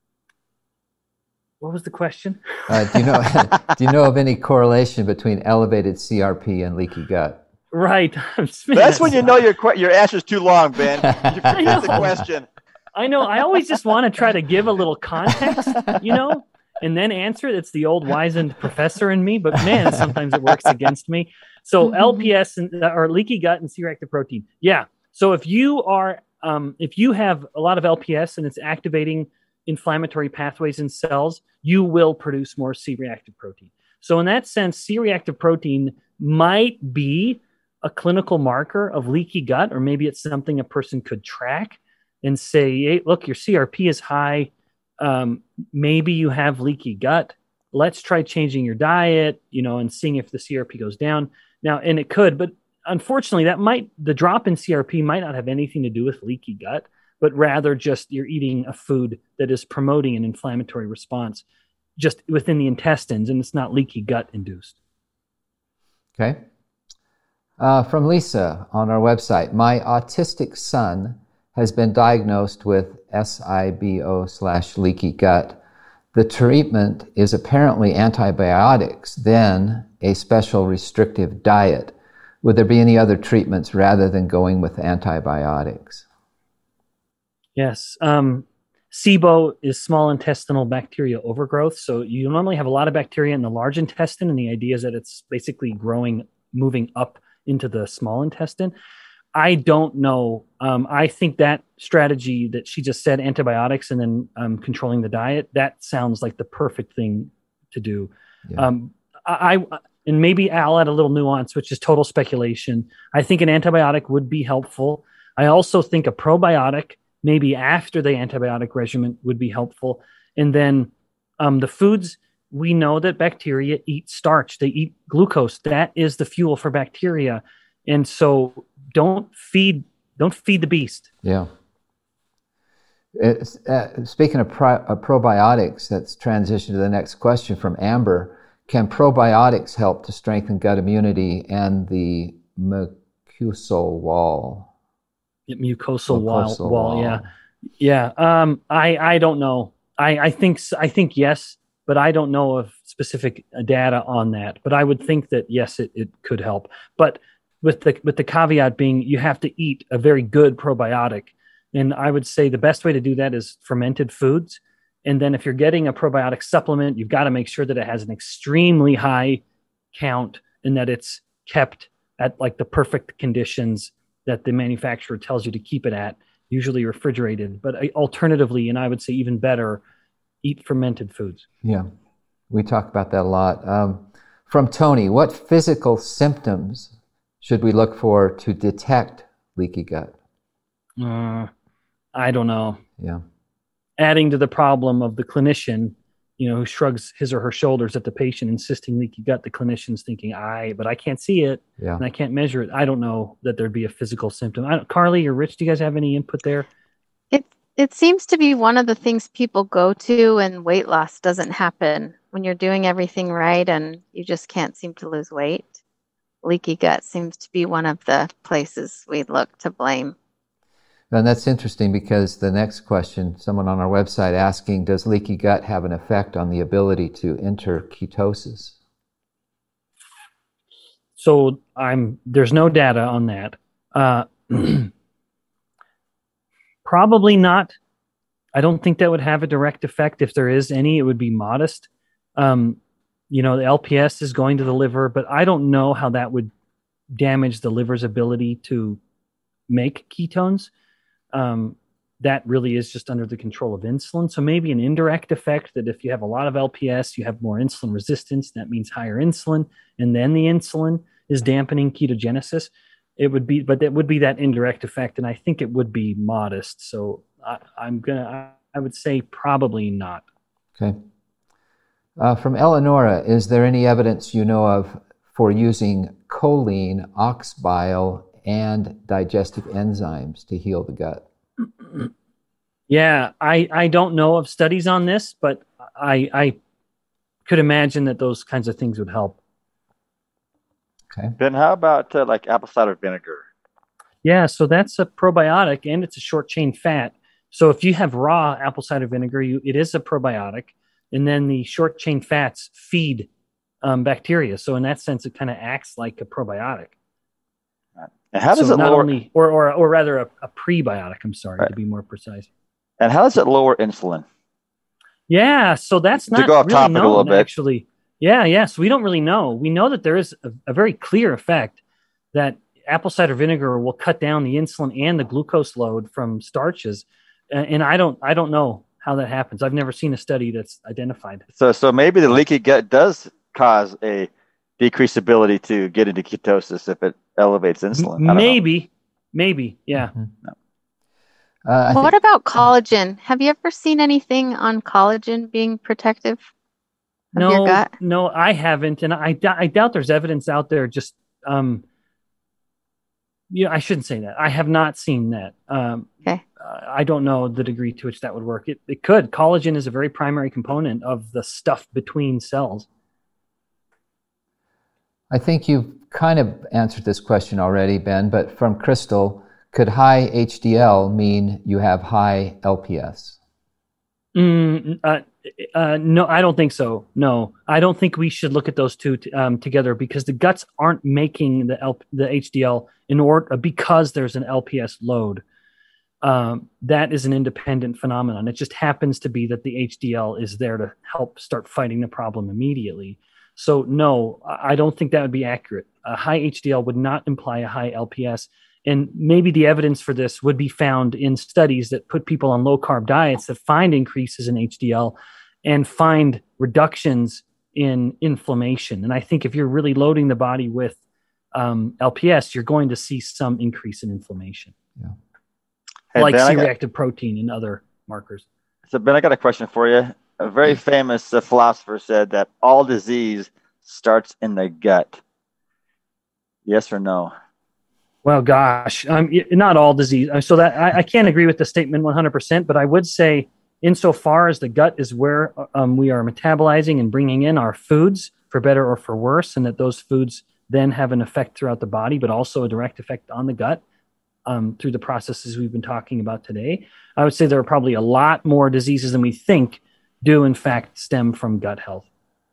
was the question? Do you know of any correlation between elevated CRP and leaky gut? Right. That's when you know your answer's too long, Ben. You forget the question. I know. I always just want to try to give a little context, and then answer it. It's the old wizened professor in me, but man, sometimes it works against me. So LPS or leaky gut and C-reactive protein. Yeah. So if you have a lot of LPS and it's activating inflammatory pathways in cells, you will produce more C-reactive protein. So in that sense, C-reactive protein might be a clinical marker of leaky gut, or maybe it's something a person could track and say, hey, look, your CRP is high. Maybe you have leaky gut. Let's try changing your diet, and seeing if the CRP goes down. Now, and it could, but unfortunately, the drop in CRP might not have anything to do with leaky gut, but rather just you're eating a food that is promoting an inflammatory response just within the intestines, and it's not leaky gut induced. Okay. From Lisa on our website, my autistic son has been diagnosed with SIBO/leaky gut. The treatment is apparently antibiotics, then a special restrictive diet. Would there be any other treatments rather than going with antibiotics? Yes. SIBO is small intestinal bacteria overgrowth. So you normally have a lot of bacteria in the large intestine, and the idea is that it's basically moving up into the small intestine. I don't know. I think that strategy that she just said, antibiotics and then controlling the diet, that sounds like the perfect thing to do. Yeah. And maybe I'll add a little nuance, which is total speculation. I think an antibiotic would be helpful. I also think a probiotic, maybe after the antibiotic regimen, would be helpful. And then the foods, we know that bacteria eat starch. They eat glucose. That is the fuel for bacteria. And so don't feed the beast. Yeah. Speaking of probiotics, let's transition to the next question from Amber. Can probiotics help to strengthen gut immunity and the mucosal wall? Mucosal wall. Yeah. Yeah. I don't know. I think yes, but I don't know of specific data on that. But I would think that yes, it could help. But with the caveat being you have to eat a very good probiotic. And I would say the best way to do that is fermented foods. And then if you're getting a probiotic supplement, you've got to make sure that it has an extremely high count and that it's kept at like the perfect conditions that the manufacturer tells you to keep it at, usually refrigerated. But alternatively, and I would say even better, eat fermented foods. Yeah, we talk about that a lot. From Tony, what physical symptoms should we look for to detect leaky gut? I don't know. Yeah. Adding to the problem of the clinician, who shrugs his or her shoulders at the patient insisting leaky gut, the clinician's thinking, but I can't see it, and I can't measure it. I don't know that there'd be a physical symptom. Carly or Rich, do you guys have any input there? It seems to be one of the things people go to when weight loss doesn't happen, when you're doing everything right and you just can't seem to lose weight. Leaky gut seems to be one of the places we look to blame. And that's interesting because the next question, someone on our website asking, does leaky gut have an effect on the ability to enter ketosis? So there's no data on that. Probably not. I don't think that would have a direct effect. If there is any, it would be modest. The LPS is going to the liver, but I don't know how that would damage the liver's ability to make ketones. That really is just under the control of insulin. So maybe an indirect effect that if you have a lot of LPS, you have more insulin resistance. That means higher insulin, and then the insulin is dampening ketogenesis. It would be, but that would be that indirect effect, and I think it would be modest. So I would say probably not. Okay. From Eleonora, is there any evidence you know of for using choline, ox bile, and digestive enzymes to heal the gut? Yeah, I don't know of studies on this, but I could imagine that those kinds of things would help. Okay. Ben, how about like apple cider vinegar? Yeah, so that's a probiotic, and it's a short chain fat. So if you have raw apple cider vinegar, it is a probiotic, and then the short chain fats feed bacteria. So in that sense, it kind of acts like a probiotic. And how does it not lower? Only, or rather, a prebiotic. I'm sorry, to be more precise. And how does it lower insulin? Yeah, so that's not go off really topic known, a little bit. Actually. Yeah. So we don't really know. We know that there is a very clear effect that apple cider vinegar will cut down the insulin and the glucose load from starches, and I don't know how that happens. I've never seen a study that's identified. So maybe the leaky gut does cause a decreased ability to get into ketosis if it elevates insulin. Maybe, yeah. Mm-hmm. What about collagen? Have you ever seen anything on collagen being protective of your gut? No, I haven't, and I doubt there's evidence out there. Just I shouldn't say that. I have not seen that. Okay. I don't know the degree to which that would work. It could. Collagen is a very primary component of the stuff between cells. I think you've kind of answered this question already, Ben, but from Crystal, could high HDL mean you have high LPS? No, I don't think so. No, I don't think we should look at those two together, because the guts aren't making the HDL because there's an LPS load. That is an independent phenomenon. It just happens to be that the HDL is there to help start fighting the problem immediately. So no, I don't think that would be accurate. A high HDL would not imply a high LPS. And maybe the evidence for this would be found in studies that put people on low-carb diets that find increases in HDL and find reductions in inflammation. And I think if you're really loading the body with LPS, you're going to see some increase in inflammation, like C-reactive protein and other markers. So Ben, I got a question for you. A very famous philosopher said that all disease starts in the gut. Yes or no? Well, gosh, not all disease. So that I can't agree with the statement 100%, but I would say insofar as the gut is where we are metabolizing and bringing in our foods for better or for worse, and that those foods then have an effect throughout the body, but also a direct effect on the gut through the processes we've been talking about today. I would say there are probably a lot more diseases than we think do in fact stem from gut health.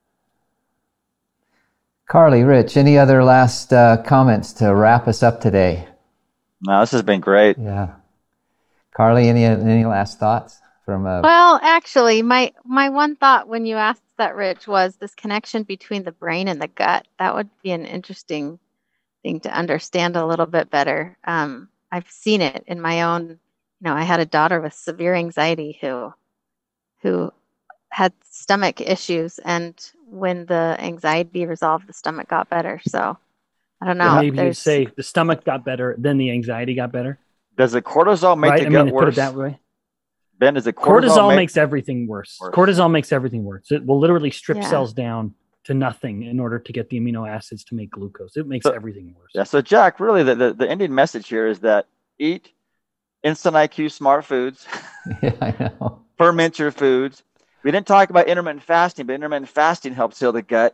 Carly, Rich, any other last comments to wrap us up today? No, this has been great. Yeah. Carly, any last thoughts from Well, actually, my one thought when you asked that, Rich, was this connection between the brain and the gut. That would be an interesting thing to understand a little bit better. I've seen it in my own, I had a daughter with severe anxiety who had stomach issues, and when the anxiety resolved, the stomach got better. So I don't know. Maybe you say the stomach got better, then the anxiety got better. Does the cortisol make the gut worse? Put it that way. Ben, does the cortisol makes everything worse. Cortisol makes everything worse. It will literally strip cells down to nothing in order to get the amino acids to make glucose. It makes everything worse. Yeah. So Jack, really, the ending message here is that eat Instant IQ smart foods. Yeah, I know. Ferment your foods. We didn't talk about intermittent fasting, but intermittent fasting helps heal the gut.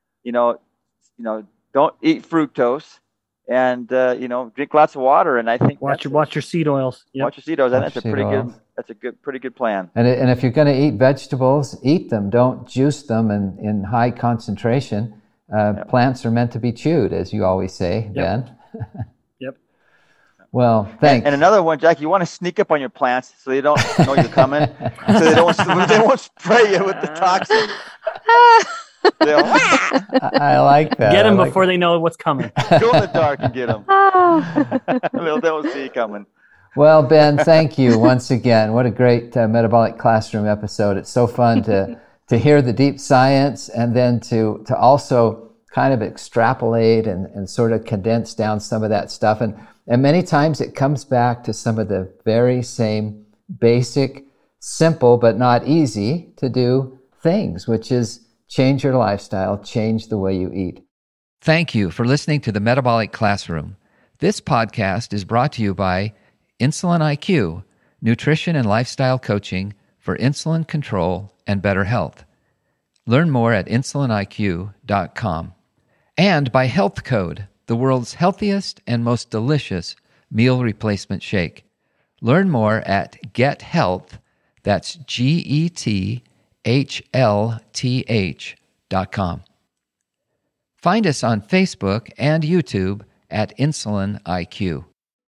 Don't eat fructose, and drink lots of water. And I think watch your seed oils. Yep. Watch your seed oils. That's a pretty good plan. And if you're going to eat vegetables, eat them. Don't juice them in high concentration. Plants are meant to be chewed, as you always say, Ben. Yep. Well, thanks. And another one, Jack, you want to sneak up on your plants so they don't know you're coming, so they won't spray you with the toxin. I like that. Get them before they know what's coming. Go in the dark and get them. They won't see you coming. Well, Ben, thank you once again. What a great Metabolic Classroom episode. It's so fun to hear the deep science, and then to also kind of extrapolate and sort of condense down some of that stuff. And many times it comes back to some of the very same basic, simple, but not easy to do things, which is change your lifestyle, change the way you eat. Thank you for listening to the Metabolic Classroom. This podcast is brought to you by Insulin IQ, nutrition and lifestyle coaching for insulin control and better health. Learn more at insuliniq.com. And by Health Code, the world's healthiest and most delicious meal replacement shake. Learn more at GetHealth, that's GetHLTH.com. Find us on Facebook and YouTube at Insulin IQ.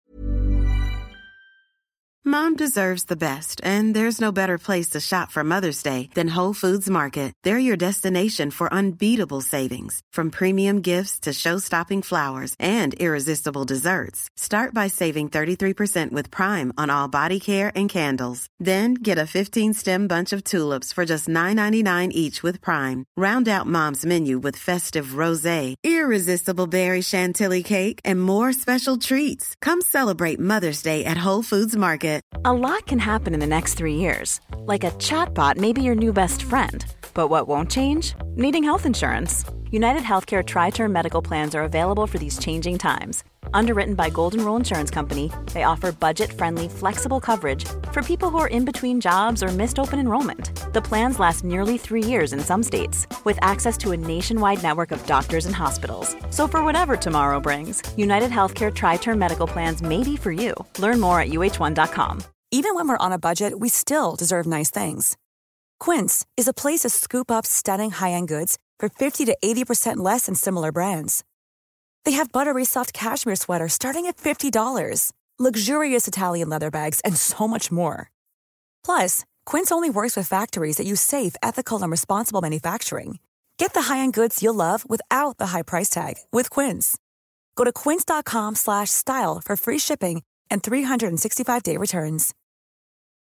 Mom deserves the best, and there's no better place to shop for Mother's Day than Whole Foods Market. They're your destination for unbeatable savings, from premium gifts to show-stopping flowers and irresistible desserts. Start by saving 33% with Prime on all body care and candles. Then get a 15-stem bunch of tulips for just $9.99 each with Prime. Round out Mom's menu with festive rosé, irresistible berry chantilly cake, and more special treats. Come celebrate Mother's Day at Whole Foods Market. A lot can happen in the next 3 years. Like a chatbot may be your new best friend. But what won't change? Needing health insurance. United Healthcare Tri-Term Medical Plans are available for these changing times. Underwritten by Golden Rule Insurance Company, they offer budget-friendly, flexible coverage for people who are in between jobs or missed open enrollment. The plans last nearly 3 years in some states, with access to a nationwide network of doctors and hospitals. So for whatever tomorrow brings, United Healthcare Tri-Term Medical Plans may be for you. Learn more at uh1.com. Even when we're on a budget, we still deserve nice things. Quince is a place to scoop up stunning high-end goods for 50 to 80% less than similar brands. They have buttery soft cashmere sweaters starting at $50, luxurious Italian leather bags, and so much more. Plus, Quince only works with factories that use safe, ethical, and responsible manufacturing. Get the high-end goods you'll love without the high price tag with Quince. Go to quince.com/style for free shipping and 365-day returns.